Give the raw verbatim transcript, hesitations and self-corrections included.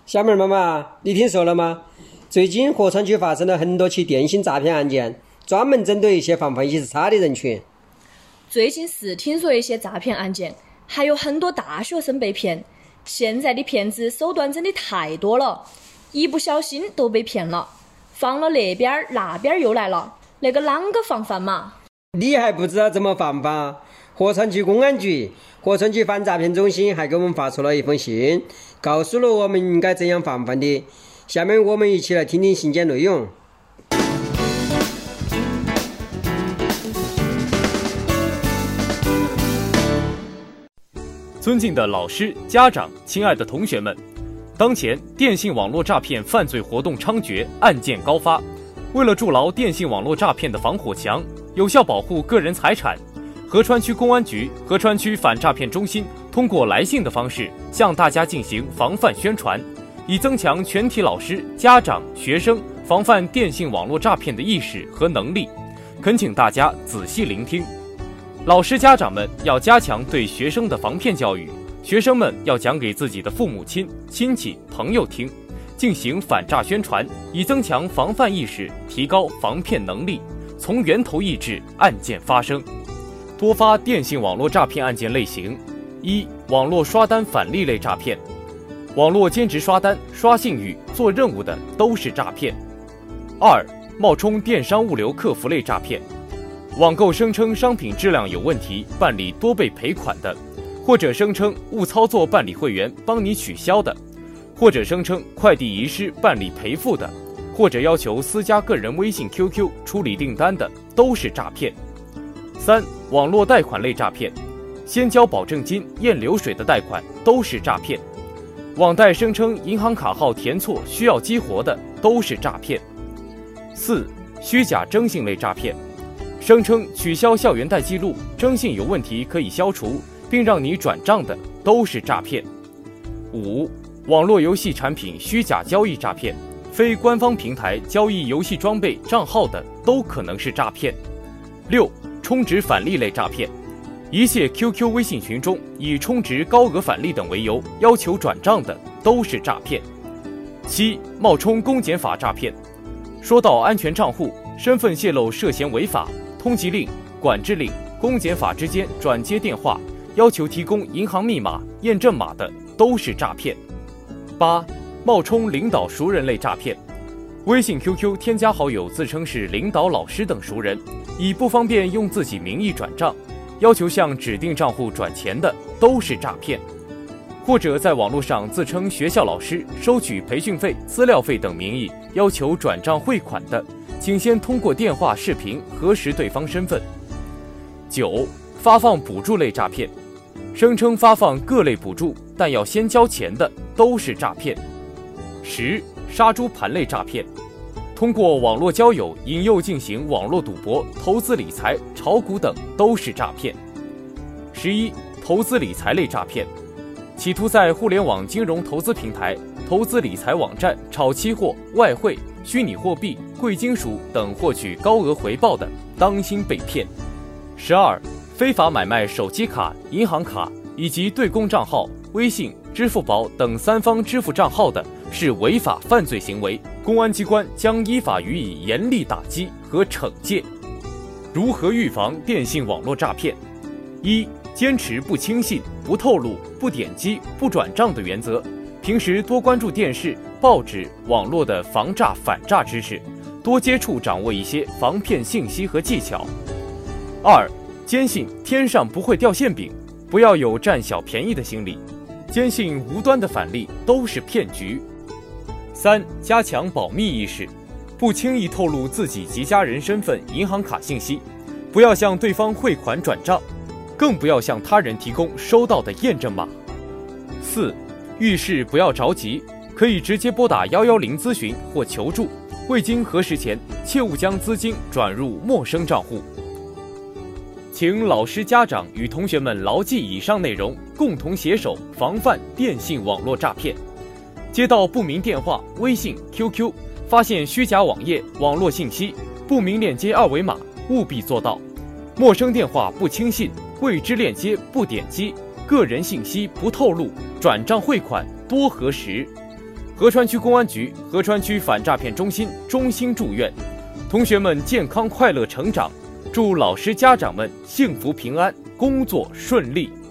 小妹儿妈妈，你听说了吗？最近合川区发生了很多起电信诈骗案件，专门针对一些防范意识差的人群。 最近是听说一些诈骗案件，还有很多大学生被骗。现在的骗子手段真的太多了，一不小心都被骗了，放了那边那边又来了，那个啷个防范嘛？ 你还不知道怎么防范？合川区公安局、合川区反诈骗中心还给我们发出了一封信，告诉了我们应该怎样防范的。下面我们一起来听听信件内容。 尊敬的老师、家长、亲爱的同学们，当前电信网络诈骗犯罪活动猖獗，案件高发。为了筑牢电信网络诈骗的防火墙，有效保护个人财产，合川区公安局、合川区反诈骗中心通过来信的方式向大家进行防范宣传，以增强全体老师、家长、学生防范电信网络诈骗的意识和能力。恳请大家仔细聆听。老师家长们要加强对学生的防骗教育，学生们要讲给自己的父母亲、亲戚、朋友听，进行反诈宣传，以增强防范意识，提高防骗能力，从源头抑制案件发生。多发电信网络诈骗案件类型：一、网络刷单返利类诈骗，网络兼职刷单、刷信誉、做任务的都是诈骗。二、冒充电商物流客服类诈骗，网购声称商品质量有问题，办理多被赔款的，或者声称误操作办理会员帮你取消的，或者声称快递遗失办理赔付的，或者要求私加个人微信 Q Q 处理订单的，都是诈骗。三、网络贷款类诈骗，先交保证金验流水的贷款都是诈骗。网贷声称银行卡号填错需要激活的，都是诈骗。四、虚假征信类诈骗，声称取消校园贷记录，征信有问题可以消除，并让你转账的，都是诈骗。五、网络游戏产品虚假交易诈骗，非官方平台交易游戏装备账号的，都可能是诈骗。六、充值返利类诈骗，一切 Q Q 微信群中以充值高额返利等为由要求转账的，都是诈骗。七、冒充公检法诈骗，说到安全账户、身份泄露涉嫌违法，通缉令、管制令、公检法之间转接电话，要求提供银行密码、验证码的，都是诈骗。八、冒充领导熟人类诈骗，微信 Q Q 添加好友自称是领导老师等熟人，以不方便用自己名义转账，要求向指定账户转钱的，都是诈骗。或者在网络上自称学校老师，收取培训费、资料费等名义要求转账汇款的，请先通过电话、视频核实对方身份。九、发放补助类诈骗，声称发放各类补助，但要先交钱的，都是诈骗。十、杀猪盘类诈骗，通过网络交友引诱进行网络赌博、投资理财、炒股等，都是诈骗。十一、投资理财类诈骗，企图在互联网金融投资平台、投资理财网站炒期货、外汇、虚拟货币、贵金属等获取高额回报的，当心被骗。十二、非法买卖手机卡、银行卡以及对公账号、微信、支付宝等三方支付账号的，是违法犯罪行为，公安机关将依法予以严厉打击和惩戒。如何预防电信网络诈骗？一、坚持不轻信、不透露、不点击、不转账的原则，平时多关注电视、报纸、网络的防诈反诈知识，多接触掌握一些防骗信息和技巧。二、坚信天上不会掉馅饼，不要有占小便宜的心理，坚信无端的返利都是骗局。三、加强保密意识，不轻易透露自己及家人身份、银行卡信息，不要向对方汇款转账，更不要向他人提供收到的验证码。四、遇事不要着急，可以直接拨打一一零咨询或求助，未经核实前，切勿将资金转入陌生账户。请老师、家长与同学们牢记以上内容，共同携手防范电信网络诈骗。接到不明电话、微信、Q Q， 发现虚假网页、网络信息、不明链接二维码，务必做到陌生电话不轻信，未知链接不点击，个人信息不透露，转账汇款多核实。 合川区公安局、合川区反诈骗中心衷心祝愿同学们健康快乐成长，祝老师家长们幸福平安，工作顺利。